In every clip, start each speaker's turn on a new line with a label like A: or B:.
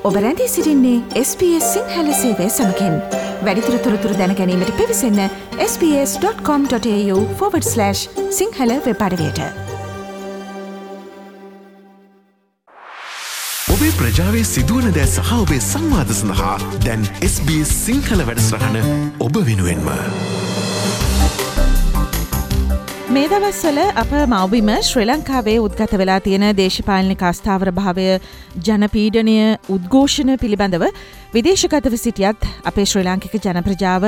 A: ඔබ රැඳී සිටින්නේ SBS සිංහල සේවය සමගින්. වැඩිදුර තොරතුරු දැන ගැනීමට පිවිසන්න sbs.com.au/සිංහල වෙබ් අඩවියට.
B: ඔබේ ප්‍රජාවේ සිදුවන දෑ සහ ඔබේ සංවාද සඳහා දැන් SBS සිංහල වැඩසටහන ඔබ වෙනුවෙන්ම.
C: මේ දවස්වල අප මව්බිම ශ්‍රී ලංකාවේ උද්ගත වෙලා තියෙන දේශපාලනික අස්ථාවර භාවය, ජනපීඩනය, උද්ඝෝෂණ පිළිබඳව විදේශගතව සිටියත් අපේ ශ්‍රී ලාංකික ජනප්‍රජාව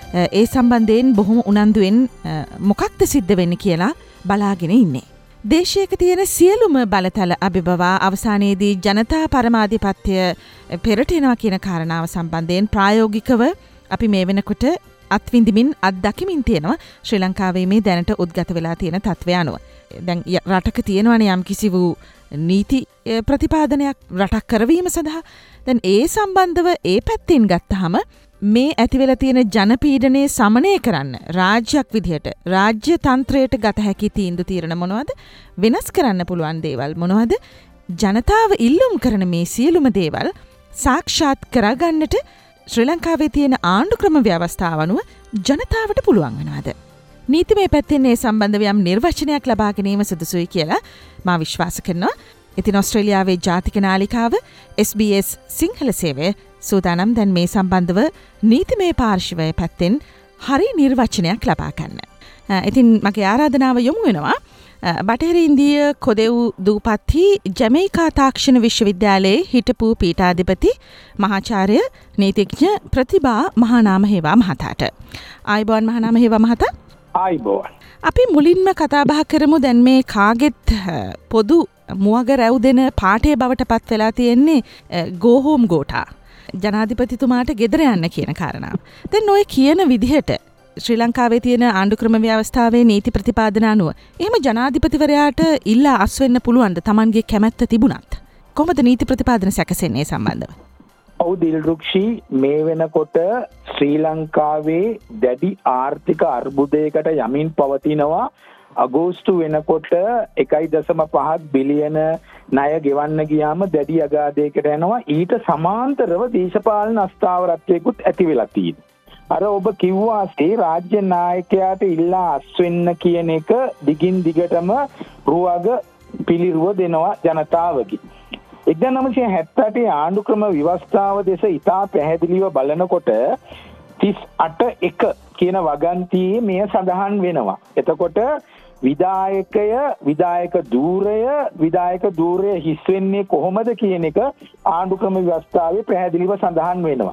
C: ඒ සම්බන්ධයෙන් බොහොම උනන්දුවෙන් මොකක්ද සිද්ධ වෙන්නේ කියලා බලාගෙන ඉන්නේ. දේශයක තියෙන සියලුම බලතල අභිබවා අවසානයේදී ජනතා පරමාධිපත්‍ය පෙරට එනවා කියන කාරණාව සම්බන්ධයෙන් ප්‍රායෝගිකව අපි මේ වෙනකොට අත්විඳිමින් අත්දකිමින් තියෙනවා ශ්‍රී ලංකාවේ මේ දැනට උද්ගත වෙලා තියෙන තත්ත්වය අනුව. දැන් රටක තියෙනවනේ යම් කිසි වූ නීති ප්‍රතිපාදනයක් රටක් කරවීම සඳහා. දැන් ඒ සම්බන්ධව ඒ පැත්තෙන් ගත්තාම මේ ඇති වෙලා තියෙන ජනපීඩනයේ සමනය කරන්න රාජ්‍යයක් විදිහට රාජ්‍ය තන්ත්‍රයට ගත හැකි තීන්දුව తీරන මොනවද? වෙනස් කරන්න පුළුවන් දේවල් මොනවද? ජනතාව ඉල්ලුම් කරන මේ සියලුම දේවල් සාක්ෂාත් කරගන්නට ශ්‍රී ලංකාවේ තියෙන ආණ්ඩු ක්‍රම ව්‍යවස්ථාව අනුව ජනතාවට පුළුවන් වෙනවද? නීතිමය පැත්තෙන් මේ සම්බන්ධව යම් නිර්වචනයක් ලබා ගැනීම සුදුසුයි කියලා මා විශ්වාස කරනවා. ඉතින් ඔස්ට්‍රේලියාවේ ජාතික නාලිකාව SBS සිංහල සේවය සූදානම් දැන් මේ සම්බන්ධව නීතිමය පාර්ශවය පැත්තෙන් හරි නිර්වචනයක් ලබා ගන්න. ඉතින් මගේ ආරාධනාව යොමු වෙනවා බටහිර ඉන්දිය කොදෙව් දූපත්හි ජමයිකා තාක්ෂණ විශ්වවිද්‍යාලයේ හිටපු පීඨාධිපති මහාචාර්ය නීතිඥ ප්‍රතිභා මහානාමහේවා මහතාට. ආයුබෝවන් මහානාමහේවා මහතා.
D: ආයුබෝවන්.
C: අපි මුලින්ම කතා බහ කරමු දැන් මේ කාගෙත් පොදු මුවග රැව් දෙන පාඨය බවට පත් වෙලා තියෙන්නේ go home ගෝඨා. ජනාධිපතිතුමාට ගෙදර යන්න කියන කාරණාව. දැන් ඔය කියන විදිහට ශ්‍රී ලංකාවේ තියෙන ආණ්ඩු ක්‍රම ව්‍යවස්ථාවේ නීති ප්‍රතිපාදන අනුව එහෙම ජනාධිපතිවරයාට ඉල්ලා අස් වෙන්න පුළුවන්ද Tamanගේ කැමැත්ත තිබුණත්? කොහොමද නීති ප්‍රතිපාදන සැකසෙන්නේ සම්බන්ධව?
D: ඔව් දිල්රුක්ෂි, මේ වෙනකොට ශ්‍රී ලංකාවේ දැඩි ආර්ථික අර්බුදයකට යමින් පවතිනවා. අගෝස්තු වෙනකොට 1.5 බිලියන ණය ගෙවන්න ගියාම දැඩි අගාධයකට යනවා. ඊට සමාන්තරව දේශපාලන අස්ථාවරත්වයකුත් ඇති වෙලා තියෙනවා. අර ඔබ කිව්වාසේ රාජ්‍ය නායකයාට ඉල්ලා අස් වෙන්න කියන එක දිගින් දිගටම රුවග පිළිරුව දෙනවා ජනතාවගේ. 1978 ආණ්ඩු ක්‍රම ව්‍යවස්ථාව දෙස ඉතා පැහැදිලිව බලනකොට 38.1 කියන වගන්තියේ මෙය සඳහන් වෙනවා. එතකොට විධායක ධූරය හිස් වෙන්නේ කොහොමද කියන එක ආණ්ඩු ක්‍රම ව්‍යවස්ථාවේ පැහැදිලිව සඳහන් වෙනවා.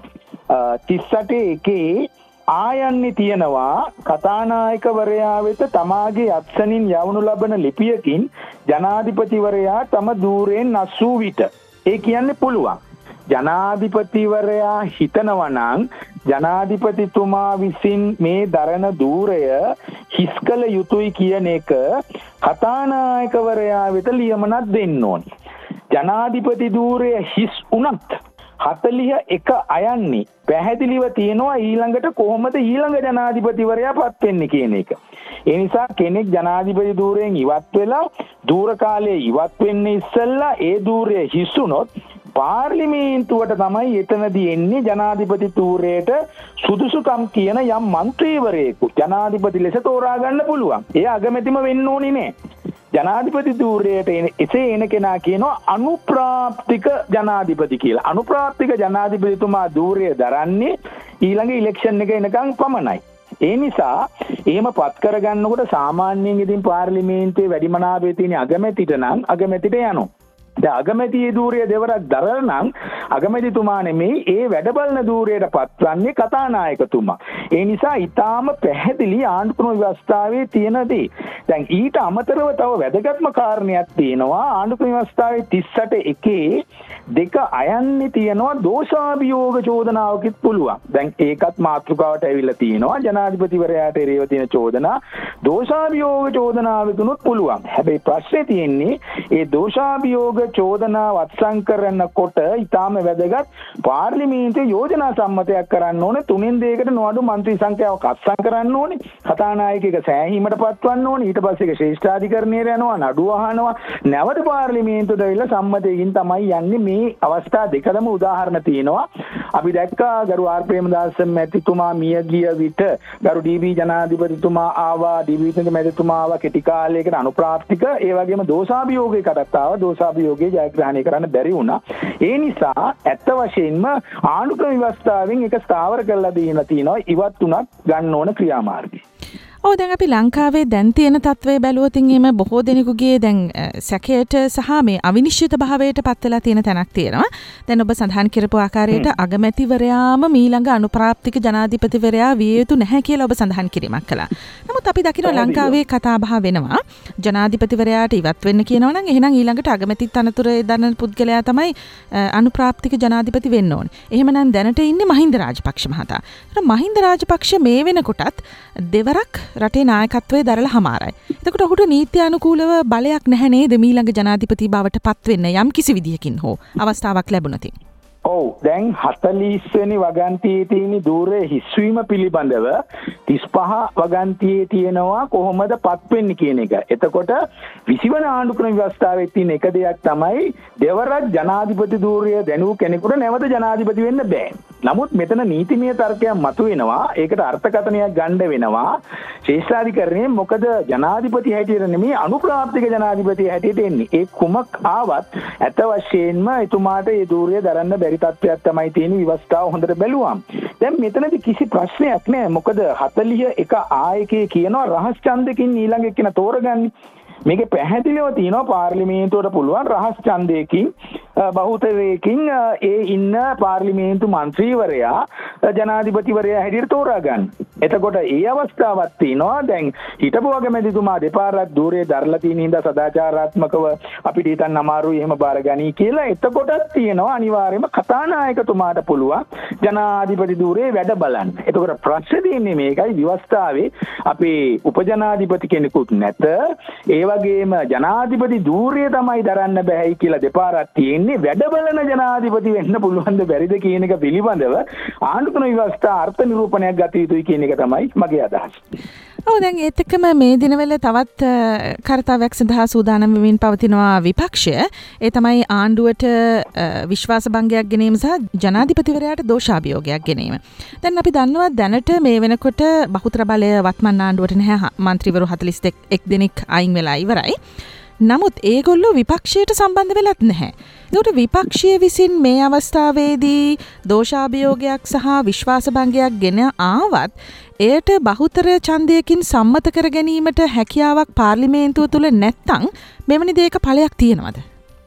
D: 38.1 ආයන්නේ තියෙනවා කතානායකවරයා වෙත තමාගේ අත්සනින් යවනු ලබන ලිපියකින් ජනාධිපතිවරයා තම ධූරයෙන් අස්වූ විට ඒ කියන්නේ පුළුවන්. ජනාධිපතිවරයා හිතනවා නම් ජනාධිපතිතුමා විසින් මේ දරන ධූරය හිස් කළ යුතුයි කියන එක කතානායකවරයා වෙත ලියමනක් දෙන්න ඕනේ. ජනාධිපති ධූරය හිස් වුණත් 41 අයන්නේ පැහැදිලිව තියෙනවා ඊළඟට කොහොමද ඊළඟ ජනාධිපතිවරයා පත් වෙන්නේ කියන එක. ඒ නිසා කෙනෙක් ජනාධිපති ධූරයෙන් ඉවත් වෙලා ධූර කාලයේ ඉවත් වෙන්න ඉස්සෙල්ලා ඒ ධූරය හිස් වුණොත් පාර්ලිමේන්තුවට තමයි එතනදී එන්නේ ජනාධිපති ධූරයට සුදුසුකම් කියන යම් മന്ത്രിවරයෙකු ජනාධිපති ලෙස තෝරා ගන්න පුළුවන්. ඒ අගමැතිම වෙන්න ඕනේ නෑ. ජනාධිපති ධූරයට එසේ එන කෙනා කියනවා අනුප්‍රාප්තික ජනාධිපති කියලා. අනුප්‍රාප්තික ජනාධිපතිතුමා ධූරය දරන්නේ ඊළඟ ඉලෙක්ෂන් එක එනකන් පමණයි. ඒ නිසා එහෙම පත් කරගන්නකොට සාමාන්‍යයෙන් ඉතින් පාර්ලිමේන්තුවේ වැඩිමනාපේ තියෙන අගමැතිට නම් අගමැතිට යනවා. දැන් අගමැතියේ ධූරය දෙවරක් දරන නම් අගමැතිතුමා නෙමෙයි ඒ වැඩබලන ධූරයට පත්වන්නේ කතානායකතුමා. ඒ නිසා ඊටාම පැහැදිලි ආණ්ඩු ක්‍රම ව්‍යවස්ථාවේ තියෙන දේ. දැන් ඊට අමතරව තව වැදගත්ම කාරණයක් තියෙනවා ආණ්ඩු ක්‍රම ව්‍යවස්ථාවේ 38.1 දෙක අයන්නේ තියෙනවා දෝෂාභියෝග චෝදනාවකිත් පුළුවන්. දැන් ඒකත් මාතෘකාවට ඇවිල්ලා තියෙනවා ජනාධිපතිවරයාට එරෙහිව තියෙන චෝදනා දෝෂාභියෝග චෝදනාවකුත් පුළුවන්. හැබැයි ප්‍රශ්නේ තියෙන්නේ ඒ දෝෂාභියෝග චෝදනා වත්සන් කරනකොට ඊටාම වැදගත් පාර්ලිමේන්තුවේ යෝජනා සම්මතයක් කරන්න ඕනේ. 3-2කට නොඅඩු මන්ත්‍රී සංඛ්‍යාවක් අත්සන් කරන්න ඕනේ. කතානායකයෙක් සෑහීමට පත්වන්න ඕනේ. ඊට පස්සේ ඒක ශ්‍රේෂ්ඨාධිකරණයට යනවා, නඩුව අහනවා. නැවත පාර්ලිමේන්තුවට ඇවිල්ලා සම්මතයකින් තමයි යන්නේ මේ මේ අවස්ථා දෙකම උදාහරණ තියෙනවා. අපි දැක්කා ගරු ආර් ප්‍රේමදාස මැතිතුමා මිය ගිය විට ගරු ඩී.බී. ජනාධිපතිතුමා ආවා, ඩී.බී. මැතිතුමා ආවා කෙටි කාලයකට අනුප්‍රාප්තික, ඒ වගේම දෝෂාභියෝගයකටත් ආවා. දෝෂාභියෝගය ජයග්‍රහණය කරන්න බැරි වුණා. ඒ නිසා ඇත්ත වශයෙන්ම ආණ්ඩුක්‍රම ව්‍යවස්ථාවෙන් එක ස්ථාවර කරලා දීලා තිනවා ඉවත් උනත් ගන්න ඕන ක්‍රියාමාර්ගය.
C: දැන් අපි ලංකාවේ දැන් තියෙන තත්ත්වය බැලුවොතින් එහෙම බොහෝ දෙනෙකුගේ දැන් සැකයට සහ මේ අවිනිශ්චිත භාවයට පත් වෙලා තියෙන තැනක් තියෙනවා. දැන් ඔබ සඳහන් කරපු ආකාරයට අගමැතිවරයාම මීළඟ අනුප්‍රාප්තික ජනාධිපතිවරයා විය යුතු නැහැ කියලා ඔබ සඳහන් කිරීමක් කළා. නමුත් අපි දකිනවා ලංකාවේ කතාබහ වෙනවා ජනාධිපතිවරයාට ඉවත් වෙන්න කියනවා නම් එහෙනම් ඊළඟට අගමැති තනතුරේ දරන පුද්ගලයා තමයි අනුප්‍රාප්තික ජනාධිපති වෙන්න ඕනේ. එහෙමනම් දැනට ඉන්නේ මහින්ද රාජපක්ෂ මහතා. මහින්ද රාජපක්ෂ මේ වෙනකොටත් දෙවරක් රටේ නායකත්වයේ දරලා හමාරයි. එතකොට ඔහුට නීති අනුකූලව බලයක් නැහැ නේද මීළඟ ජනාධිපති බවට පත් වෙන්න යම් කිසි විදියකින් හෝ අවස්ථාවක් ලැබුණොත්?
D: ඔව්, දැන් 40 වෙනි වගන්තියේ තියෙන දූරේ හිස්වීම පිළිබඳව 35 වගන්තියේ තියෙනවා කොහොමද පත් වෙන්නේ කියන එක. එතකොට 20 වන ආණ්ඩුක්‍රම ව්‍යවස්ථාවේ තියෙන එක දෙයක් තමයි දෙවරක් ජනාධිපති ධූරය දැනූ කෙනෙකුට නැවත ජනාධිපති වෙන්න බෑ. නමුත් මෙතන නීතිමය තර්කයක් මතුවෙනවා. ඒකට අර්ථකථනයක් ගන්න වෙනවා. ශේෂ්ඨාධිකරණයේ මොකද ජනාධිපති හැටියට නෙමෙයි අනුප්‍රාප්තික ජනාධිපති හැටියට එන්නේ. ඒ කුමක් ආවත් ඇත්ත වශයෙන්ම එතුමාට ඒ ධූරය දරන්න බැරි තත්ත්වයක් තමයි තියෙන විවස්ථාව හොඳට බැලුවාම. දැන් මෙතනදී කිසි ප්‍රශ්නයක් නැහැ. මොකද 41 ආයකයේ කියනවා රහස් ඡන්දකින් ඊළඟ එක්කෙනා තෝරගන්නේ. මේකේ පැහැදිලිව තියෙනවා පාර්ලිමේන්තුවට පුළුවන් රහස් ඡන්දයකින් බහුතරයකින් ඒ ඉන්න පාර්ලිමේන්තු මන්ත්‍රීවරයා ජනාධිපතිවරයා හැටියට තෝරා ගන්න. එතකොට ඒ අවස්ථාවක් තියෙනවා. දැන් හිටපු අගමැතිතුමා දෙපාරක් ධූරයේ දරලා තියෙන හින්දා සදාචාරාත්මකව අපිට හිතන්න අමාරුයි එහෙම බාරගනී කියලා. එතකොටත් තියෙනවා අනිවාර්යයෙන්ම කතානායකතුමාට පුළුවන් ජනාධිපති ධූරයේ වැඩ බලන්න. එතකොට ප්‍රශ්නේ තියෙන්නේ මේකයි ව්‍යවස්ථාවේ අපේ උපජනාධිපති කෙනෙකුත් නැත. ඒ වගේම ජනාධිපති ධූරය තමයි දරන්න බෑයි කියලා දෙපාරක් තියෙන්නේ. වැඩ බලන ජනාධිපති වෙන්න පුළුවන්ද බැරිද කියන එක පිළිබඳව ආණ්ඩුක්‍රම ව්‍යවස්ථා අර්ථ නිරූපණයක් ගත යුතුයි කියන එක තමයි මගේ අදහස.
C: දැන් ඒත් එක්කම මේ දිනවල තවත් කර්තව්‍යයක් සඳහා සූදානම් වෙමින් පවතිනවා විපක්ෂය. ඒ තමයි ආණ්ඩුවට විශ්වාස භංගයක් ගෙනීම සහ ජනාධිපතිවරයාට දෝෂාභියෝගයක් ගෙනීම. දැන් අපි දන්නවා දැනට මේ වෙනකොට බහුතර බලය වත්මන් ආණ්ඩුවට නැහැ. මන්ත්‍රීවරු 41 දෙනෙක් අයින් වෙලා ඉවරයි. නමුත් ඒගොල්ලෝ විපක්ෂයට සම්බන්ධ වෙලත් නැහැ. ඒකට විපක්ෂය විසින් මේ අවස්ථාවේදී දෝෂාභියෝගයක් සහ විශ්වාස භංගයක් ගෙන ආවත් එයට බහුතර ඡන්දයකින් සම්මත කර ගැනීමට හැකියාවක් පාර්ලිමේන්තුව තුල නැත්නම් මෙවැනි දෙයක ඵලයක් තියෙනවද?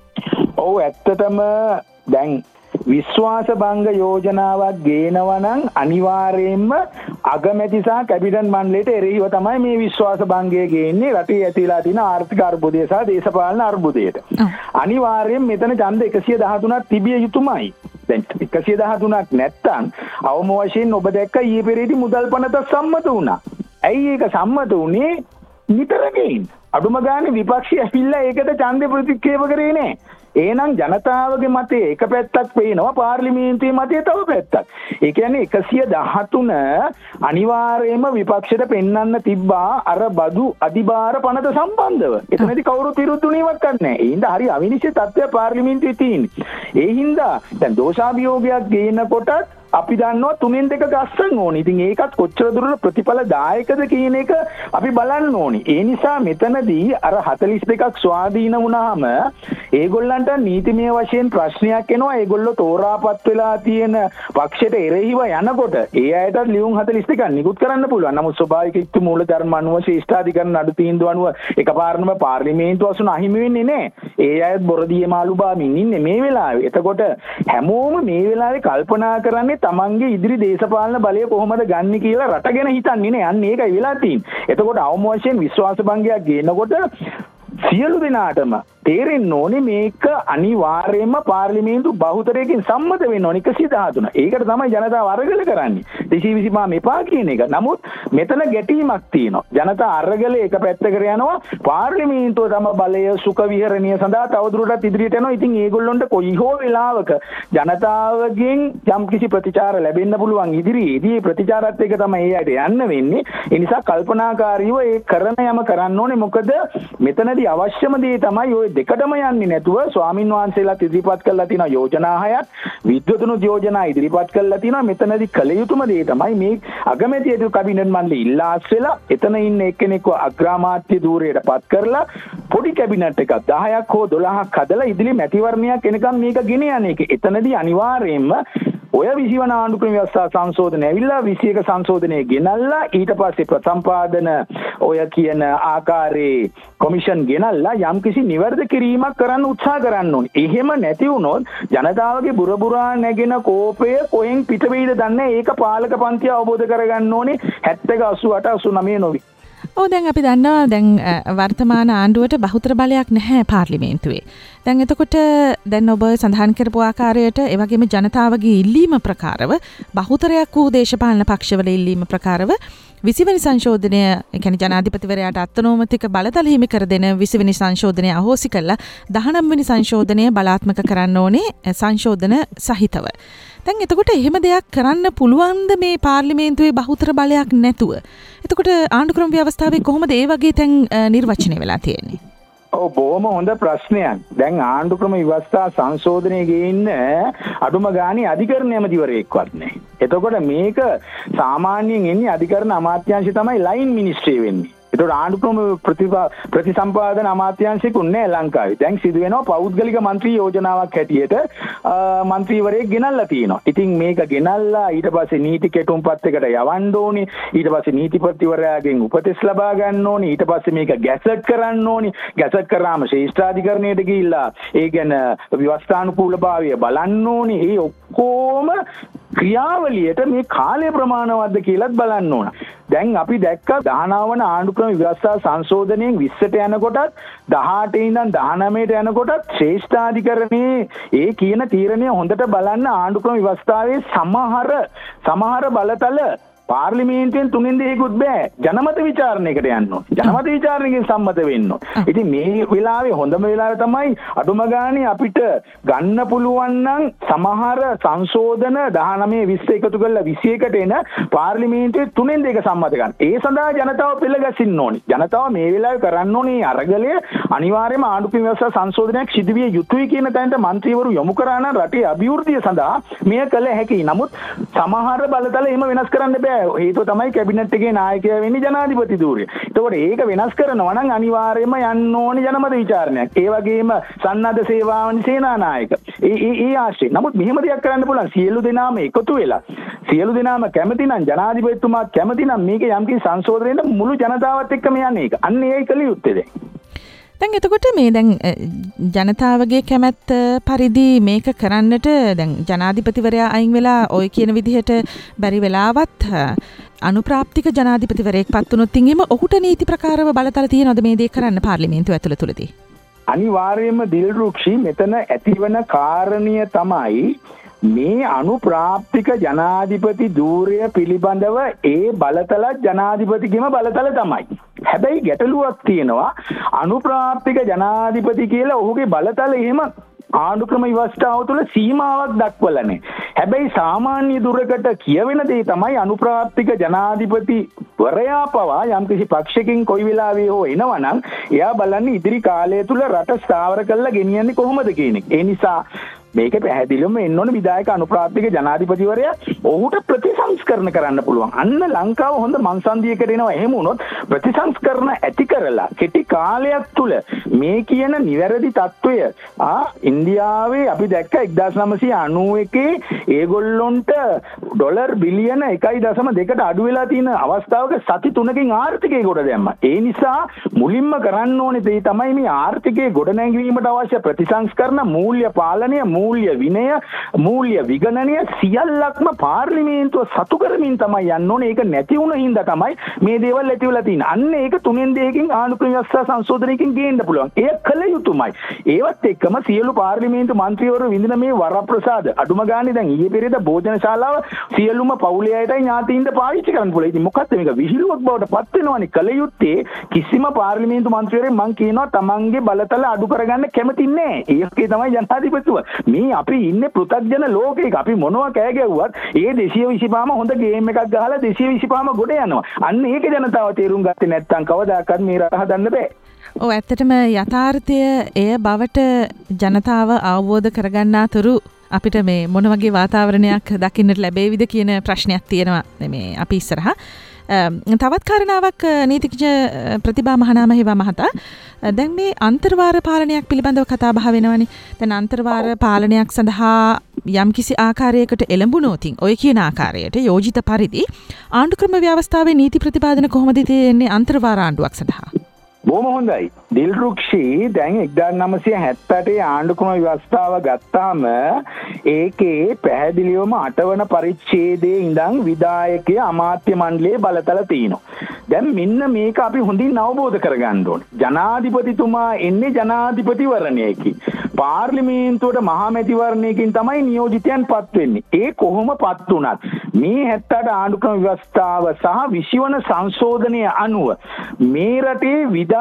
D: ඔව්, ඇත්තටම දැන් විශ්වාස භංග යෝජනාවක් ගේනවා නම් අනිවාර්යයෙන්ම අගමැති සහ කැබිනට් මණ්ඩලයට එරෙහිව තමයි මේ විශ්වාස භංගය ගේන්නේ රටේ ඇතිලා තියෙන ආර්ථික අර්බුදය සහ දේශපාලන අර්බුදයට. අනිවාර්යයෙන් මෙතන ඡන්ද 113ක් තිබිය යුතුමයි. දැන් 113ක් නැත්තම් අවම වශයෙන් ඔබ දැක්ක ඊයේ පෙරේදී මුදල් පනත සම්මත වුණා. ඇයි ඒක සම්මත වුණේ? නිතරගෙන් අඩුම ගානේ විපක්ෂය ඇවිල්ලා ඒකට ඡන්ද ප්‍රතික්ෂේප කරේ නෑ. එහෙනම් ජනතාවගේ මතයේ එක පැත්තක් පේනවා, පාර්ලිමේන්තුවේ මතයේ තව පැත්තක්. ඒ කියන්නේ 113 අනිවාර්යයෙන්ම විපක්ෂයට පෙන්වන්න තිබ්බා අර බදු අධිභාර පනත සම්බන්ධව. එතනදී කවුරුත් විරුද්ධුණේවත් නැහැ. ඒ හින්දා හරි අවිනිශ්චිත තත්ත්වය පාර්ලිමේන්තුවේ තියෙන්නේ. ඒ හින්දා දැන් දෝෂාභියෝගයක් ගේනකොට අපි දන්නවා 3න් 2 ගස්සන් ඕනේ. ඉතින් ඒකත් කොච්චර දුරට ප්‍රතිඵල දායකද කියන එක අපි බලන්න ඕනේ. ඒ නිසා මෙතනදී අර 42ක් ස්වාධීන වුණාම ඒගොල්ලන්ට නීතිමය වශයෙන් ප්‍රශ්නයක් එනවා. ඒගොල්ලෝ තෝරාපත් වෙලා තියෙන පක්ෂයට එරෙහිව යනකොට ඒ අයටත් ලියුම් 42ක් නිකුත් කරන්න පුළුවන්. නමුත් ස්වභාවික යුක්ති මූලධර්ම අනුව ශේෂ්ඨාධිකරණ නඩු තීන්දුව අනුව එකපාරටම පාර්ලිමේන්තුව අසුන අහිමි වෙන්නේ නැහැ. ඒ අයත් බොරදියේ මාළු බාමින් ඉන්නේ මේ වෙලාවේ. එතකොට හැමෝම මේ වෙලාවේ කල්පනා කරන්නේ තමන්ගේ ඉදිරි දේශපාලන බලය කොහොමද ගන්න කියලා රට ගැන හිතන්නේ නේ. අන්න ඒකයි වෙලා තියෙන්නේ. එතකොට අවම වශයෙන් විශ්වාස භංගයක් ගේනකොට සියලු දෙනාටම තේරෙන්න ඕනේ මේක අනිවාර්යයෙන්ම පාර්ලිමේන්තු බහුතරයකින් සම්මත වෙන්න ඕනේ 113. ඒකට තමයි ජනතාව අරගල කරන්නේ. 225 මෙපා කියන එක. නමුත් මෙතන ගැටීමක් තියෙනවා. ජනතා අරගල එක පැත්තකට යනවා. පාර්ලිමේන්තුව තම බලය සුඛ විහරණය සඳහා තවදුරටත් ඉදිරියට යනවා. ඉතින් ඒගොල්ලොන්ට කොයි හෝ වෙලාවක ජනතාවගෙන් යම්කිසි ප්‍රතිචාර ලැබෙන්න පුළුවන් ඉදිරියේදී ඒ ප්‍රතිචාරات එක තමයි ඒ අයට යන්න වෙන්නේ. ඒ නිසා කල්පනාකාරීව ඒ කරන යම කරන්න ඕනේ. මොකද මෙතනදී අවශ්‍යම දේ තමයි ওই දෙකටම යන්නේ නැතුව ස්වාමින් වහන්සේලාත් ඉදිරිපත් කරලා තියෙන යෝජනා 6ක් විද්‍යුතුණු යෝජනා ඉදිරිපත් කරලා තියෙනවා. මෙතනදී කළ යුතුම දේ තමයි මේ අගමැති ඇතුළු කැබිනට් මණ්ඩලය ඉල්ලාස් වෙලා එතන ඉන්න එක්කෙනෙක්ව අග්‍රාමාත්‍ය ධූරයට පත් කරලා පොඩි කැබිනට් එකක් 10ක් හෝ 12ක් හදලා ඉදිරි මැතිවරණයක් එනකම් මේක ගෙන යන එක. එතනදී අනිවාර්යයෙන්ම ඔය 20 වන ආණ්ඩුක්‍රම ව්‍යවස්ථා සංශෝධනය ඇවිල්ලා 21 සංශෝධනය ගෙනල්ලා ඊට පස්සේ ප්‍රසම්පාදන ඔය කියන ආකාරයේ කොමිෂන් ගෙනල්ලා යම්කිසි නිවැරදි කිරීමක් කරන්න උත්සාහ කරන්න ඕනේ. එහෙම නැති වුණොත් ජනතාවගේ බුරබුරා නැගෙන කෝපය කොහෙන් පිට වෙයිද දන්නේ. ඒක පාලක පන්තිය අවබෝධ කරගන්න ඕනේ 71 88 89 නොවි.
C: දැන් අපි දන්නවා දැන් වර්තමාන ආණ්ඩුවට බහුතර බලයක් නැහැ පාර්ලිමේන්තුවේ. දැන් එතකොට දැන් ඔබ සඳහන් කරපු ආකාරයට ඒ වගේම ජනතාවගේ ඉල්ලීම ප්‍රකාරව බහුතරයක් වූ දේශපාලන පක්ෂවල ඉල්ලීම ප්‍රකාරව 20 වෙනි සංශෝධනය, ඒ කියන්නේ ජනාධිපතිවරයාට අත්නෝමතික බලතල හිමි කර දෙන 20 වෙනි සංශෝධනය අහෝසි කළා 19 වෙනි සංශෝධනය බලාත්මක කරන්න ඕනේ සංශෝධන සහිතව. දැන් එතකොට එහෙම දෙයක් කරන්න පුළුවන්ද මේ පාර්ලිමේන්තුවේ බහුතර බලයක් නැතුව? එතකොට ආණ්ඩුක්‍රම ව්‍යවස්ථාවේ කොහොමද ඒ වගේ තැන් නිර්වචනය වෙලා තියෙන්නේ?
D: බොහොම හොඳ ප්‍රශ්නයක්. දැන් ආණ්ඩුක්‍රම ව්‍යවස්ථා සංශෝධනයේ ගේන්න අඩුම ගානේ අධිකරණ ඇමතිවරයෙක්වත් නැහැ. එතකොට මේක සාමාන්‍යයෙන් එන්නේ අධිකරණ අමාත්‍යාංශය තමයි ලයින් මිනිස්ට්‍රි වෙන්නේ. ඒතකොට ආණ්ඩුක්‍රම ප්‍රතිසම්පාදන අමාත්‍යාංශිකුත් නැහැ ලංකාවේ. දැන් සිදු වෙනවා පෞද්ගලික മന്ത്രി යෝජනාවක් හැටියට മന്ത്രിවරයෙක් ගෙනල්ලා තියෙනවා. ඉතින් මේක ගෙනල්ලා ඊට පස්සේ නීති කෙටුම්පත් එකට යවන්න ඕනේ. ඊට පස්සේ නීතිපතිවරයාගෙන් උපදෙස් ලබා ගන්න ඕනේ. ඊට පස්සේ මේක ගැසට් කරන්න ඕනේ. ගැසට් කරාම ශ්‍රේෂ්ඨාධිකරණයට ගිහිල්ලා ඒ ගැන ව්‍යවස්ථානුකූලභාවය බලන්න ඕනේ. ඒ ඔක්කොම ක්‍රියාවලියට මේ කාලය ප්‍රමාණවත්ද කියලාත් බලන්න ඕන. දැන් අපි දැක්ක 19 වන ආණ්ඩුක්‍රම ව්‍යවස්ථා සංශෝධනයෙන් 20ට යනකොටත් 18 ඉඳන් 19ට යනකොටත් ශ්‍රේෂ්ඨාධිකරණයේ ඒ කියන තීරණය හොඳට බලන්න ආණ්ඩුක්‍රම ව්‍යවස්ථාවේ සමහර බලතල පාර්ලිමේන්තුවෙන් 3/2කුත් බෑ. ජනමත විචාරණයකට යන්න ඕන. ජනමත විචාරණයකින් සම්මත වෙන්න ඕන. ඉතින් මේ වෙලාවේ හොඳම වෙලාව තමයි අඩුම ගානේ අපිට ගන්න පුළුවන් නම් සමහර සංශෝධන 19 20 එකතු කරලා 21ට එන පාර්ලිමේන්තුවේ 3/2 සම්මත ගන්න. ඒ සඳහා ජනතාව පෙළගැසින්න ඕනි. ජනතාව මේ වෙලාවේ කරන්න ඕනේ අරගලය අනිවාර්යයෙන්ම ආණ්ඩුක්‍රම ව්‍යවස්ථා සංශෝධනයක් සිදු විය යුතුයි කියන තැනට മന്ത്രിවරු යොමු කරා නම් රටේ අභිවෘද්ධිය සඳහා මෙය කළ හැකියි. නමුත් සමහර බලතල එහෙම වෙනස් කරන්න බෑ. හේතුව තමයි කැබිනට් එකේ නායකයා වෙන්නේ ජනාධිපති ධූරය. එතකොට ඒක වෙනස් කරනවා නම් අනිවාර්යයෙන්ම යන්න ඕනේ ජනමත විචාරණයක්. ඒ වගේම සන්නද්ධ සේවාවන් සේනානායක. ඒ ආශ්‍රය. නමුත් මෙහෙම දෙයක් කරන්න පුළුවන්. සියලු දෙනාම එකතු වෙලා සියලු දෙනාම කැමති නම් ජනාධිපතිතුමා කැමති නම් මේක යම්කිසි සංශෝධනයකට මුළු ජනතාවත් එක්කම යන්නේ ඒක. අන්න ඒයි කළ යුත්තේ දැන්.
C: දැන් එතකොට මේ දැන් ජනතාවගේ කැමැත්ත පරිදි මේක කරන්නට දැන් ජනාධිපතිවරයා අයින් වෙලා ඔය කියන විදිහට බැරි වෙලාවත් අනුප්‍රාප්තික ජනාධිපතිවරයෙක් පත් වුණොත් ඉතින් ඔහුට නීති ප්‍රකාරව බලතල තියෙනවද මේ දේ කරන්න පාර්ලිමේන්තුව ඇතුළතදී?
D: අනිවාර්යයෙන්ම දිල්රුක්ෂි මෙතන ඇතිවන කාරණිය තමයි මේ අනුප්‍රාප්තික ජනාධිපති ධූරය පිළිබඳව ඒ බලතල ජනාධිපතිගෙම බලතල තමයි. හැබැයි ගැටලුවක් තියෙනවා අනුප්‍රාප්තික ජනාධිපති කියලා ඔහුගේ බලතල එහෙම ආණ්ඩුක්‍රම ව්‍යවස්ථාව තුළ සීමාවක් දක්වලා නැහැ. හැබැයි සාමාන්‍ය දුරකට කියවෙන දේ තමයි අනුප්‍රාප්තික ජනාධිපති වරයා පවා යම්කිසි පක්ෂකින් කොයි වෙලාවෙ හෝ එනවනම් එයා බලන්නේ ඉදිරි කාලය තුළ රට ස්ථාවර කරලා ගෙනියන්නේ කොහොමද කියන එක. ඒ නිසා මේක පැහැදිලිවම එන්න ඕනේ විධායක අනුප්‍රාප්තික ජනාධිපතිවරයා ඔහුට ප්‍රතිසංස්කරණ කරන්න පුළුවන්. අන්න ලංකාව හොඳ මංසන්දියකට එනවා. එහෙම වුණොත් ප්‍රතිසංස්කරණ ඇති කරලා කෙටි කාලයක් තුල මේ කියන නිවැරදි తত্ত্বය ඉන්දියාවේ අපි දැක්ක 1991 ඒගොල්ලොන්ට ඩොලර් බිලියන 1.2කට අඩු වෙලා තියෙන අවස්ථාවක සති 3කින් ආර්ථිකය ගොඩ දැම්මා. ඒ නිසා මුලින්ම කරන්න ඕනේ දේ තමයි මේ ආර්ථිකයේ ගොඩනැගීමට අවශ්‍ය ප්‍රතිසංස්කරණ මූල්‍ය පාලනය මූල්‍ය විනය මූල්‍ය විගණනය සියල්ලක්ම පාර්ලිමේන්තුව සතු කරමින් තමයි යන්න ඕනේ. ඒක නැති වුණ හින්දා තමයි මේ දේවල් ඇති වෙලා තියෙන්නේ. අන්න ඒක 3/2කින් ආණ්ඩුක්‍රම ව්‍යවස්ථා සංශෝධනයකින් ගේන්න පුළුවන්. ඒක කළ යුතුමයි. ඒවත් එක්කම සියලු පාර්ලිමේන්තු මන්ත්‍රීවරු විඳින මේ වරප්‍රසාද අඩුම ගානේ දැන් ඊයේ පෙරේද භෝජනශාලාව සියලුම පවුලේ අයටයි ඥාතීන්ට පාවිච්චි කරන්න පුළුවන්. ඉතින් මොකක්ද මේක විහිළුවක් බවට පත් වෙනවනේ. කළ යුත්තේ කිසිම පාර්ලිමේන්තු මන්ත්‍රීවරයෙක් මං කියනවා තමන්ගේ බලතල අඩු කරගන්න කැමති නැහැ. ඒකේ තමයි ජනාධිපතිතුමා. මේ අපි ඉන්නේ පෘථග්ජන ලෝකයක. අපි මොනවා කෑ ගැව්වත් ඒ 225ම හොඳ ගේම් එකක් ගහලා 225ම ගොඩ යනවා. අන්න ඒක ජනතාව තේරුම් ගත්තේ නැත්නම් කවදාකවත් මේ රට හදන්න බෑ.
C: ඔව් ඇත්තටම යථාර්ථය එය බවට ජනතාව අවබෝධ කරගන්නාතුරු අපිට මේ මොන වගේ වාතාවරණයක් දකින්නට ලැබෙයිද කියන ප්‍රශ්නයක් තියෙනවා මේ අපි ඉස්සරහා. තවත් කාරණාවක් නීතිඥ ප්‍රතිභා මහනාමහිවා මහතා දැන් මේ අන්තර්වාර පාලනයක් පිළිබඳව කතා බහ වෙනවනේ. දැන් අන්තර්වාර පාලනයක් සඳහා යම්කිසි ආකාරයකට එළඹුණොතින් ඔය කියන ආකාරයට යෝජිත පරිදි ආණ්ඩුක්‍රම ව්‍යවස්ථාවේ නීති ප්‍රතිපාදන කොහොමද තියෙන්නේ අන්තර්වාර ආණ්ඩුවක් සඳහා?
D: බොහොම හොඳයි. දිල්රුක්ෂී දැන් 1978 ආණ්ඩුක්‍රම ව්‍යවස්ථාව ගත්තාම ඒකේ පැහැදිලිවම 8 වන පරිච්ඡේදයේ ඉඳන් විධායකීය අමාත්‍ය මණ්ඩලයේ බලතල තියෙනවා. දැන් මෙන්න මේක අපි හොඳින් අවබෝධ කරගන්න ඕනේ. ජනාධිපතිතුමා එන්නේ ජනාධිපතිවරණයකින්. පාර්ලිමේන්තුවට මහමැතිවරණයකින් තමයි නියෝජිතයන්පත් වෙන්නේ. ඒ කොහොමපත් වුණත් මේ 78 ආණ්ඩුක්‍රම ව්‍යවස්ථාව සහ 20 වන සංශෝධනය අනුව මේ රටේ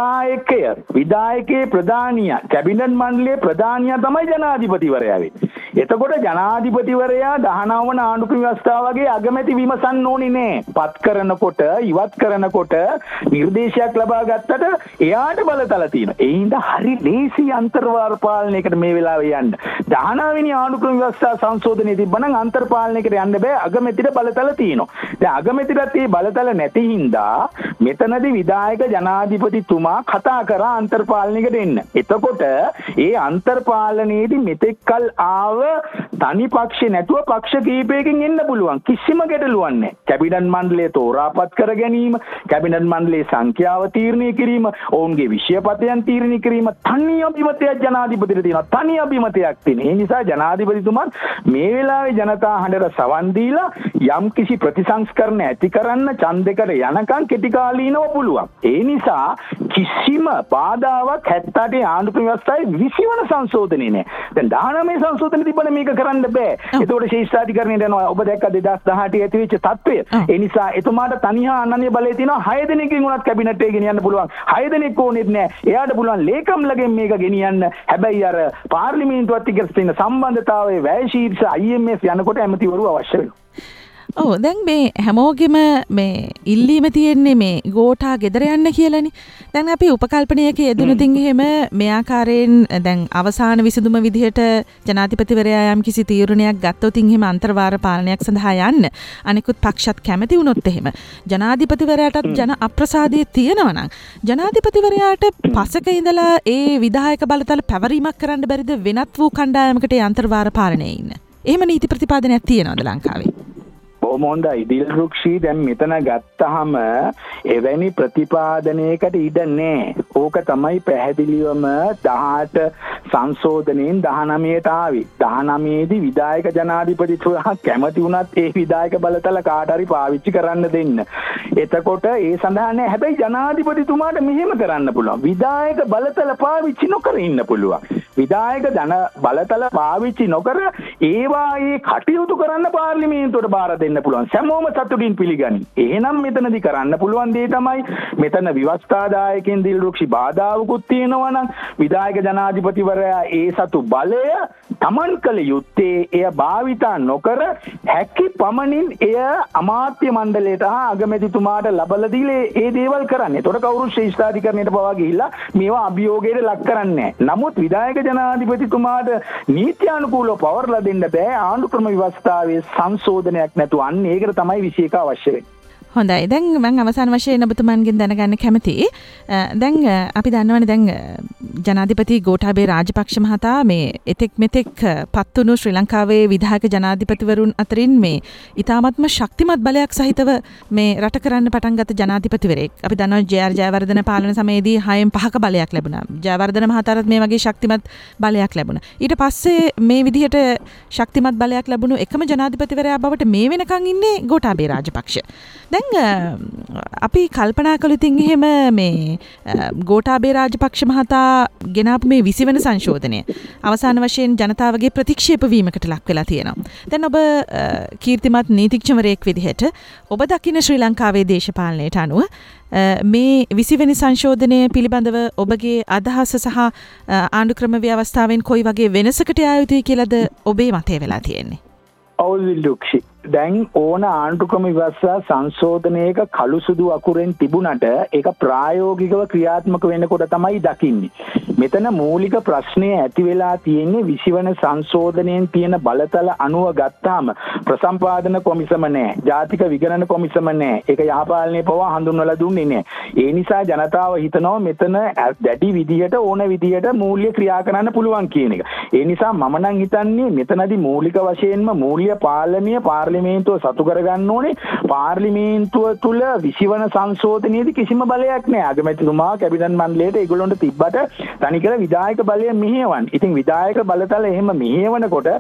D: විධායකයේ ප්‍රධානියා කැබිනට් මණ්ඩලයේ ප්‍රධානියා තමයි ජනාධිපතිවරයා වෙන්නේ. එතකොට ජනාධිපතිවරයා 19 වන ආණ්ඩුක්‍රම ව්‍යවස්ථාව වගේ අගමැති විමසන්න ඕනේ නෑ. පත් කරනකොට ඉවත් කරනකොට නිර්දේශයක් ලබා ගත්තට එයාට බලතල තියෙනවා. ඒ හින්දා හරි ලේසි අන්තර්වාර පාලනයකට මේ වෙලාවේ යන්න. 19 වෙනි ආණ්ඩුක්‍රම ව්‍යවස්ථා සංශෝධනයේ තිබ්බනම් අන්තර් පාලනයකට යන්න බෑ. අගමැතිට බලතල තියෙනවා. දැන් අගමැතිටත් මේ බලතල නැති හින්දා මෙතනදී විධායක ජනාධිපතිතුමා කතා කරා අන්තර් පාලනයකට එන්න. එතකොට ඒ අන්තර් පාලනයේදී මෙතෙක්කල් ආව තනි පක්ෂේ නැතුව පක්ෂ කීපයකින් එන්න පුළුවන්. කිසිම ගැටලුවක් නැහැ. කැබිනට් මණ්ඩලය තෝරාපත් කර ගැනීම, කැබිනට් මණ්ඩලයේ සංඛ්‍යාව තීරණය කිරීම, ඔවුන්ගේ විෂයපතයන් තීරණය කිරීම තනි අභිමතයක් ජනාධිපතිට තියෙනවා. තනි අභිමතයක් තියෙන. ඒ නිසා ජනාධිපතිතුමන් මේ වෙලාවේ ජනතා හඬට සවන් දීලා යම් කිසි ප්‍රතිසංස්කරණ ඇති කරන්න ඡන්දයකට යනකම් කෙටි කාලීනව පුළුවන්. ඒ නිසා කිසිම බාධාවක් 78 ආණ්ඩුක්‍රම ව්‍යවස්ථාවේ 20 වන සංශෝධනයේ නැහැ. දැන් 19 සංශෝධනයේ තිබ්බනේ මේක කරන්න බෑ. ඒතකොට ශේෂ්ඨාධිකරණයට යනවා. ඔබ දැක්ක 2018 ඇති වෙච්ච තත්ත්වය. ඒ නිසා එතුමාට තනිහා අනන්‍ය බලය තියෙනවා. 6 දෙනෙක්ගෙන් උනත් කැබිනට් එක ගෙනියන්න පුළුවන්. 6 දෙනෙක් ඕනෙත් නෑ. එයාට පුළුවන් ලේකම්ලගෙන් මේක ගෙනියන්න. හැබැයි අර පාර්ලිමේන්තුවත් එක්ක තියෙන සම්බන්ධතාවයේ වැය ශීර්ෂ IMF යනකොට ඇමතිවරු අවශ්‍ය වෙනවා.
C: ඔව් දැන් මේ හැමෝගෙම මේ ඉල්ලීම තියෙන්නේ මේ ගෝඨා ගෙදර යන්න කියලානේ. දැන් අපි උපකල්පනයක යෙදුණුදින් එහෙම මේ ආකාරයෙන් දැන් අවසාන විසඳුම විදිහට ජනාධිපතිවරයා යම් කිසි තීරණයක් ගත්තොත් එහෙම අන්තර්වාර පාලනයක් සඳහා යන්න අනිකුත් පක්ෂත් කැමති වුණොත් එහෙම ජනාධිපතිවරයාටත් ජන අප්‍රසාදයේ තියෙනවා නම් ජනාධිපතිවරයාට පසක ඉඳලා ඒ විධායක බලතල පැවරීමක් කරන්න බැරිද වෙනත් වූ කණ්ඩායමකට අන්තර්වාර පාලනයේ ඉන්න. එහෙම නීති ප්‍රතිපාදනයක් තියෙනවද ලංකාවේ?
D: හොඳයි දිල්රුක්ෂී දැන් මෙතන ගත්තාම එවැනි ප්‍රතිපාදනයකට ඉඩ නැහැ. ඕක තමයි පැහැදිලිවම 18 සංශෝධනයෙන් 19ට ආවේ. 19 දී විධායක ජනාධිපතිතුමා කැමති වුණත් ඒ විධායක බලතල කාට හරි පාවිච්චි කරන්න දෙන්න. එතකොට ඒ සඳහා නෑ. හැබැයි ජනාධිපතිතුමාට මෙහෙම කරන්න පුළුවන්. විධායක බලතල පාවිච්චි නොකර ඉන්න පුළුවන්. විධායක බලතල පාවිච්චි නොකර ඒවායේ කටයුතු කරන්න පාර්ලිමේන්තුවට බාර දෙන්න පුළුවන්. සෑමෝම සතුටින් පිළිගනි. එහෙනම් මෙතනදී කරන්න පුළුවන් දේ තමයි මෙතන විවස්ථාදායකෙන් දිල්රුක්ෂි බාධාවකුත් තියෙනවා නම් විධායක ජනාධිපතිවරයා ඒ සතු බලය තමන් කළ යුත්තේ එය භාවිතා නොකර හැකි පමණින් එය අමාත්‍ය මණ්ඩලයට හා අගමැතිතුමාට ලබලා දීලා ඒ දේවල් කරන්නේ. ඒතකොට කවුරුත් ශ්‍රේෂ්ඨාධිකරණයට පවා ගිහිල්ලා මේවා අභියෝගයට ලක් කරන්නේ නැහැ. නමුත් විධායක ජනාධිපතිතුමාට නීත්‍යානුකූලව පවර්ලා දෙන්න බෑ ආණ්ඩුක්‍රම ව්‍යවස්ථාවේ සංශෝධනයක් නැතුව. අන්න ඒකට තමයි 21 අවශ්‍ය වෙන්නේ.
C: හොඳයි. දැන් මම අවසාන වශයෙන් ඔබතුමන්ගෙන් දැනගන්න කැමතියි. දැන් අපි දන්නවනේ දැන් ජනාධිපති ගෝඨාභය රාජපක්ෂ මහතා මේ එතෙක් මෙතෙක් පත්වුණු ශ්‍රී ලංකාවේ විධායක ජනාධිපතිවරුන් අතරින් මේ ඊටාත්ම ශක්තිමත් බලයක් සහිතව මේ රට කරන්න පටන් ගත්ත ජනාධිපතිවරයෙක්. අපි දන්නවා ජේ.ආර්. ජයවර්ධන පාලන සමයේදී 6න් 5ක බලයක් ලැබුණා. ජයවර්ධන මහතාට මේ වගේ ශක්තිමත් බලයක් ලැබුණා. ඊට පස්සේ මේ විදිහට ශක්තිමත් බලයක් ලැබුණු එකම ජනාධිපතිවරයා බවට මේ වෙනකන් ඉන්නේ ගෝඨාභය රාජපක්ෂ. දැන් අපි කල්පනා කළොතින් එහෙම මේ ගෝඨාභය රාජපක්ෂ මහතා ගෙනාපු මේ 20 වෙනි සංශෝධනය අවසාන වශයෙන් ජනතාවගේ ප්‍රතික්ෂේප වීමකට ලක් වෙලා තියෙනවා. දැන් ඔබ කීර්තිමත් නීතිඥවරයෙක් විදිහට ඔබ දකින ශ්‍රී ලංකාවේ දේශපාලනයට අනුව මේ 20 වෙනි සංශෝධනය පිළිබඳව ඔබගේ අදහස සහ ආණ්ඩුක්‍රම ව්‍යවස්ථාවෙන් කොයි වගේ වෙනසකට යා යුතුයි කියලාද ඔබේ මතය වෙලා තියෙන්නේ?
D: අවුල්ලුක්ෂි දැන් ඕන ආණ්ඩුක්‍රම ව්‍යවස්ථා සංශෝධනයක කළු සුදු අකුරෙන් තිබුණට ඒක ප්‍රායෝගිකව ක්‍රියාත්මක වෙනකොට තමයි දකින්නේ. මෙතන මූලික ප්‍රශ්නය ඇති වෙලා තියෙන්නේ 20 වන සංශෝධනයෙන් තියෙන බලතල අනුව ගත්තාම ප්‍රසම්පාදන කොමිසම නැහැ. ජාතික විගණන කොමිසම නැහැ. ඒක යහපාලනයේ පවා හඳුන්වලා දුන්නේ නැහැ. ඒ නිසා ජනතාව හිතනවා මෙතන දැඩි විදියට ඕන විදියට මූල්‍ය ක්‍රියා කරන්න පුළුවන් කියන එක. ඒ නිසා මම නම් හිතන්නේ මෙතනදී මූලික වශයෙන්ම මූල්‍ය පාලනය පාර්ලිමේන්තුව සතු කරගන්න ඕනේ. පාර්ලිමේන්තුව තුල 20 වන සංශෝධනයේදී කිසිම බලයක් නැහැ. අගමැතිතුමා කැබිනට් මණ්ඩලයට ඒගොල්ලොන්ට තිබ්බට තනිකර විධායක බලය මෙහෙවන්න. ඉතින් විධායක බලතල එහෙම මෙහෙවනකොට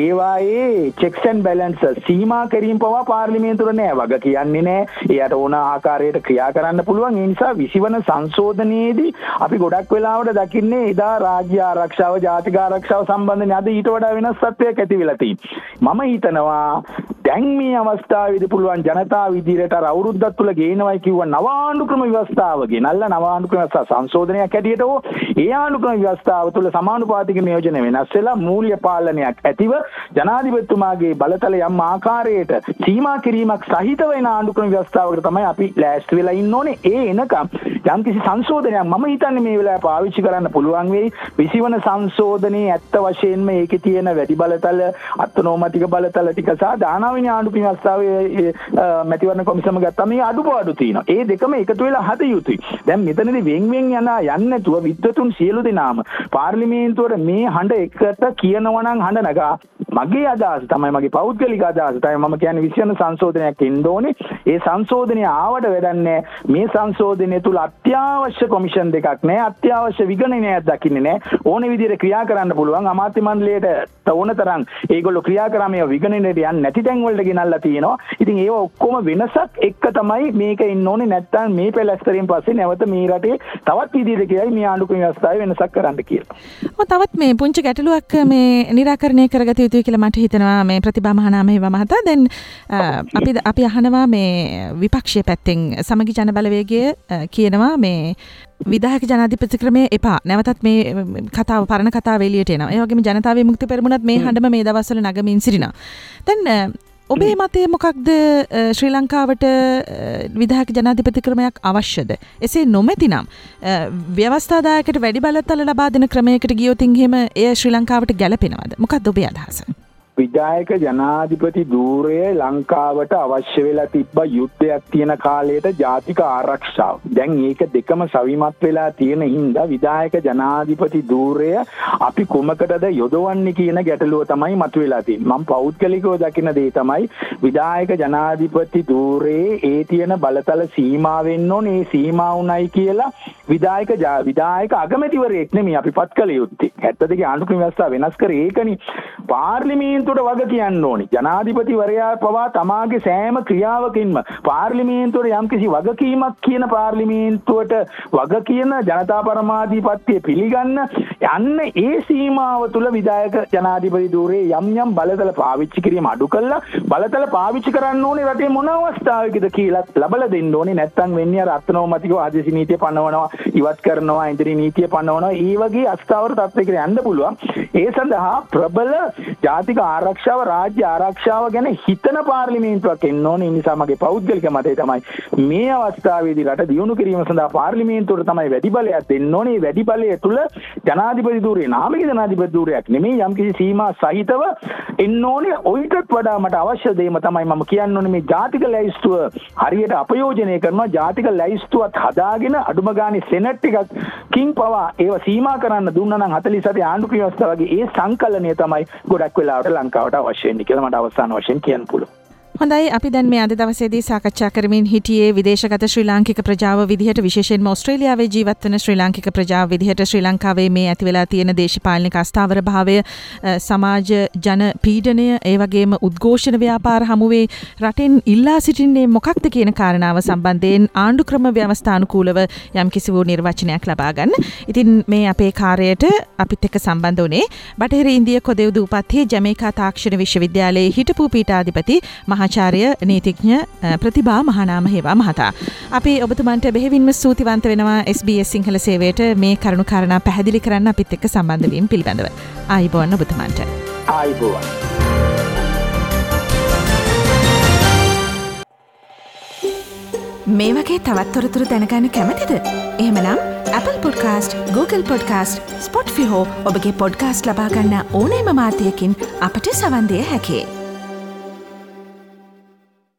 D: ඒවායේ checks and balances සීමා කිරීම පවා පාර්ලිමේන්තුවේ නැහැ. වග කියන්නේ නැහැ. එයාට ඕන ආකාරයට ක්‍රියා කරන්න පුළුවන්. ඒ නිසා 20 වන සංශෝධනයේදී අපි ගොඩක් වෙලාවට දකින්නේ එදා රාජ්‍ය ආරක්ෂාව ජාතික ආරක්ෂාව සම්බන්ධයෙන් අද ඊට වඩා වෙනස් තත්ත්වයක් ඇති වෙලා තියෙනවා. මම හිතනවා දැන් මේ අවස්ථාවේදී පුළුවන් ජනතාව විදිහට අර අවුරුද්දක් තුල ගේනවයි කිව්ව නව ආණ්ඩුක්‍රම ව්‍යවස්ථාව ගෙනල්ලා නව ආණ්ඩුක්‍රම ව්‍යවස්ථා සංශෝධනයක් ඇටියට හෝ ඒ ආණ්ඩුක්‍රම ව්‍යවස්ථාව තුල සමානුපාතික නියෝජන වෙනස් වෙලා මූල්‍ය පාලනයක් ඇතිව ජනාධිපතිතුමාගේ බලතල යම් ආකාරයට සීමා කිරීමක් සහිත වෙන ආණ්ඩුක්‍රම ව්‍යවස්ථාවකට තමයි අපි ලෑස්ති වෙලා ඉන්න ඕනේ. ඒ එනකම් යම් කිසි සංශෝධනයක් මම හිතන්නේ මේ වෙලාවේ පාවිච්චි කරන්න පුළුවන් වෙයි. 20 වන සංශෝධනයේ ඇත්ත වශයෙන්ම ඒකේ තියෙන වැඩි බලතල අත්නෝමතික බලතල ටික සහ දානවිනි ආණ්ඩුක්‍රම ව්‍යවස්ථාවේ මැතිවරණ කොමිසම ගත්තා මේ අඩුපාඩු තියෙනවා. ඒ දෙකම එකතු වෙලා හද යුතුයි. දැන් මෙතනදී වෙන් යන්නේ නැතුව විද්වතුන් සියලු දෙනාම පාර්ලිමේන්තුවට මේ හඬ එකට කියනවා නම් හඬ නගා මගේ අදහස තමයි මගේ පෞද්ගලික අදහස තමයි මම කියන්නේ 20 වන සංශෝධනයක් එන්න ඕනේ. ඒ සංශෝධනය ආවට වැඩන්නේ මේ සංශෝධනය තුල අත්‍යවශ්‍ය කොමිෂන් දෙකක් නැහැ. අත්‍යවශ්‍ය විගණනයක් දකින්නේ නැහැ. ඕන විදිහට ක්‍රියා කරන්න පුළුවන් අමාත්‍ය මණ්ඩලයට ඕන තරම් ඒගොල්ලෝ ක්‍රියා කරා මේ විගණනයට යන්නේ නැති තැන් වලට ගෙනල්ලා තියෙනවා. ඉතින් ඒව ඔක්කොම වෙනසක් එක්ක තමයි මේක ඉන්න ඕනේ. නැත්තම් මේ පැලැස්තරෙන් පස්සේ නැවත මේ රටේ තවත් විදිහට කියයි මේ ආණ්ඩුක්‍රම ව්‍යවස්ථාවේ වෙනසක් කරන්න කියලා.
C: තවත් මේ පුංචි ගැටලුවක් මේ निराකරණය කරගත යුතුයි කියලා මට හිතෙනවා මේ ප්‍රතිභා මහනාමේව මහතා. දැන් අපි අහනවා මේ විපක්ෂයේ පැත්තෙන් සමගි ජන බලවේගය කියනවා මේ විධායක ජනාධිපති ක්‍රමය එපා. නැවතත් මේ කතාව පරණ කතාව එළියට එනවා. ඒ වගේම ජනතා විමුක්ති පෙරමුණත් මේ හඬම මේ දවස්වල නගමින් සිටිනවා. දැන් ඔබේ මතය මොකක්ද ශ්‍රී ලංකාවට විධායක ජනාධිපති ක්‍රමයක් අවශ්‍යද? එසේ නොමැතිනම් ව්‍යවස්ථාදායකට වැඩි බලතල ලබා දෙන ක්‍රමයකට ගියොත් එහෙම එය ශ්‍රී ලංකාවට ගැලපෙනවද? මොකක්ද ඔබේ අදහස?
D: විධායක ජනාධිපති ධූරය ලංකාවට අවශ්‍ය වෙලා තිබ්බ යුද්ධයක් තියෙන කාලයට ජාතික ආරක්ෂාව. දැන් ඒක දෙකම සවිමත් වෙලා තියෙන හින්දා විධායක ජනාධිපති ධූරය අපි කොමකටද යොදවන්නේ කියන ගැටලුව තමයි මතුවලා තියෙන්නේ. මම පෞද්ගලිකව දකින දේ තමයි විධායක ජනාධිපති ධූරයේ ඒ තියෙන බලතල සීමා වෙන්න ඕනේ. ඒ සීමා උණයි කියලා විධායක අගමැතිවරයෙක් නෙමෙයි අපි පත් කළ යුත්තේ. 72 ආණ්ඩුක්‍රම ව්‍යවස්ථාව වෙනස් කරේ ඒකනේ. පාර්ලිමේන්තුවට වග කියන්න ඕනි. ජනාධිපතිවරයා පවා තමාගේ සෑම ක්‍රියාවකින්ම පාර්ලිමේන්තුවට යම්කිසි වගකීමක් කියන පාර්ලිමේන්තුවට වග කියන ජනතා පරමාධිපත්‍ය පිළිගන්න යන්න ඒ සීමාව තුළ විධායක ජනාධිපති ධූරයේ යම් බලතල පාවිච්චි කිරීම අඩු කළා බලතල පාවිච්චි කරන්න ඕනේ රටේ මොන අවස්ථාවකද කියලා ලබලා දෙන්න ඕනේ. නැත්තම් වෙන්නේ අර අත්නෝමතිකව ආදේශ නීතිය පනවනවා, ඉවත් කරනවා, ඉන්ද්‍රිය නීතිය පනවනවා. ඒ වගේ අස්ථාවර තත්ත්වයකට යන්න පුළුවන්. ඒ සඳහා ප්‍රබල ජාතික ආරක්ෂාව රාජ්‍ය ආරක්ෂාව ගැන හිතන පාර්ලිමේන්තුවක් එන්න ඕනේ. ඒ නිසා මගේ පෞද්ගලික මතය තමයි මේ අවස්ථාවේදී රට දියුණු කිරීම සඳහා පාර්ලිමේන්තුවට තමයි වැඩි බලයක් දෙන්න ඕනේ. මේ වැඩි බලය තුල ජනාධිපති ධූරය නාමික ජනාධිපති ධූරයක් නෙමෙයි යම්කිසි සීමා සහිතව එන්න ඕනේ. ඔයිටත් වඩා මට අවශ්‍ය දෙයම තමයි මම කියන්න ඕනේ මේ ජාතික ලැයිස්තුව හරියට අපයෝජනය කරනවා. ජාතික ලැයිස්තුවත් හදාගෙන අඩුම ගානේ සෙනට් එකක් කිං පවා ඒව සීමා කරන්න දුන්නා නම් 47 ආණ්ඩුක්‍රම ව්‍යවස්ථාව වගේ ඒ සංකලනය තමයි ගොඩක් වෙලාවට ලංකාවට අවශ්‍ය වෙන්නේ කියලා මට අවසාන වශයෙන් කියන්න පුළුවන්.
C: හොඳයි, අපි දැන් මේ අද දවසේදී සාකච්ඡා කරමින් හිටියේ විදේශගත ශ්‍රී ලාංකික ප්‍රජාව විදිහට විශේෂයෙන්ම ඕස්ට්‍රේලියාවේ ජීවත් වන ශ්‍රී ලාංකික ප්‍රජාව විදිහට ශ්‍රී ලංකාවේ මේ ඇති වෙලා තියෙන දේශපාලනික අස්ථාවර භාවය, සමාජ ජන පීඩනය, ඒ වගේම උද්ඝෝෂණ ව්‍යාපාර හමුවේ රටෙන් ඉල්ලා සිටින්නේ මොකක්ද කියන කාරණාව සම්බන්ධයෙන් ආණ්ඩුක්‍රම ව්‍යවස්ථානුකූලව යම්කිසි වූ නිර්වචනයක් ලබා ගන්න. ඉතින් මේ අපේ කාර්යයට අපිත් එක්ක සම්බන්ධ වුණේ බටහිර ඉන්දිය කොදෙව් දූපත්හි ජමේකා තාක්ෂණ විශ්වවිද්‍යාලයේ හිටපු පීඨාධිපති මහාචාර්ය නීතිඥ ප්‍රතිභා මහනාම හේවා මහතා. අපි ඔබතුමන්ට බෙහෙවින්ම ස්තුතිවන්ත වෙනවා SBS සිංහල සේවයට මේ කරුණු කාරණා පැහැදිලි කරන්න අපිත් එක්ක සම්බන්ධ වීම පිළිබඳව. ආයිබෝන් ඔබතුමන්ට.
D: ආයිබෝන්.
A: මේ වගේ තවත් තොරතුරු දැනගන්න කැමතිද? එහෙමනම් Apple Podcast, Google Podcast, Spotify හෝ ඔබගේ පොඩ්කාස්ට් ලබා ගන්න ඕනෑම මාධ්‍යයකින් අපට සවන් දිය හැකියි.